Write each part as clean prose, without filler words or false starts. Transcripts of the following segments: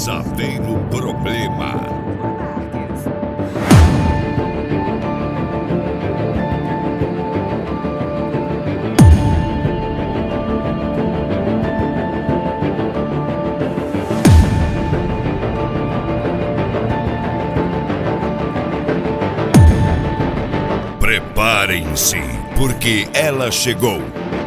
Saveiro Problema. Preparem-se, porque ela chegou.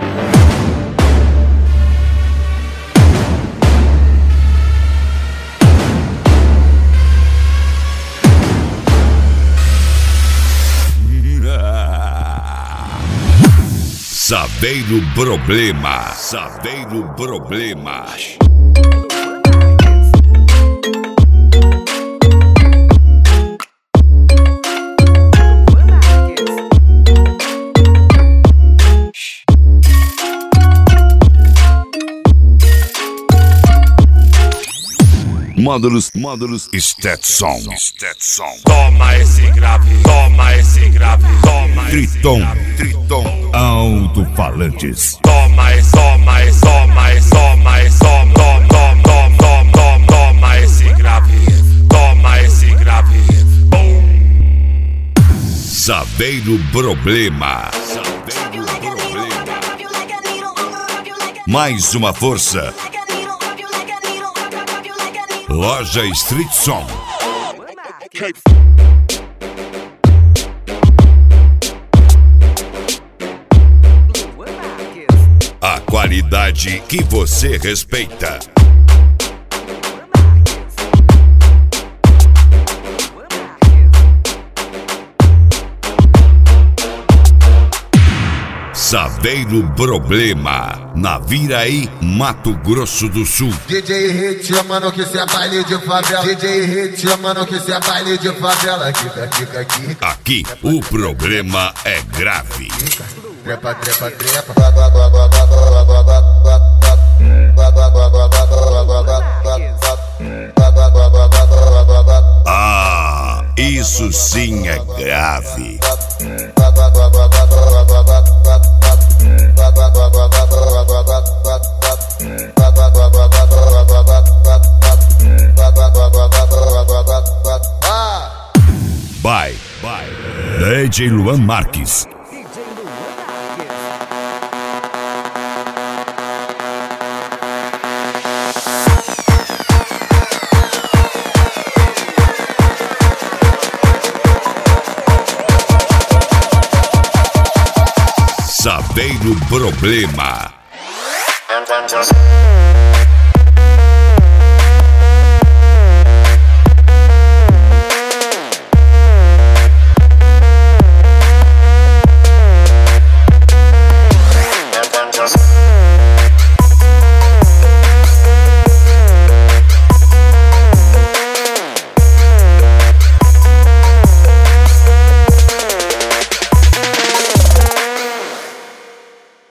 Saveiro Problema. Saveiro Problema. Módulos Stetson. Toma esse grave, toma esse grave, toma Triton Alto-falantes. Toma esse, toma esse, toma esse, toma esse, toma esse grave, toma esse grave. Saveiro Problema. Mais uma força. Loja Street Som. A qualidade que você respeita. Saveiro Problema, na Viraí, Mato Grosso do Sul. DJ Hit, mano, que cê é baile de favela. DJ Hit, mano, que cê é baile de favela. Kika. Aqui o problema é grave. Trepa. Ah, isso sim é grave. Vai, DJ Luan Marques. Saveiro Problema.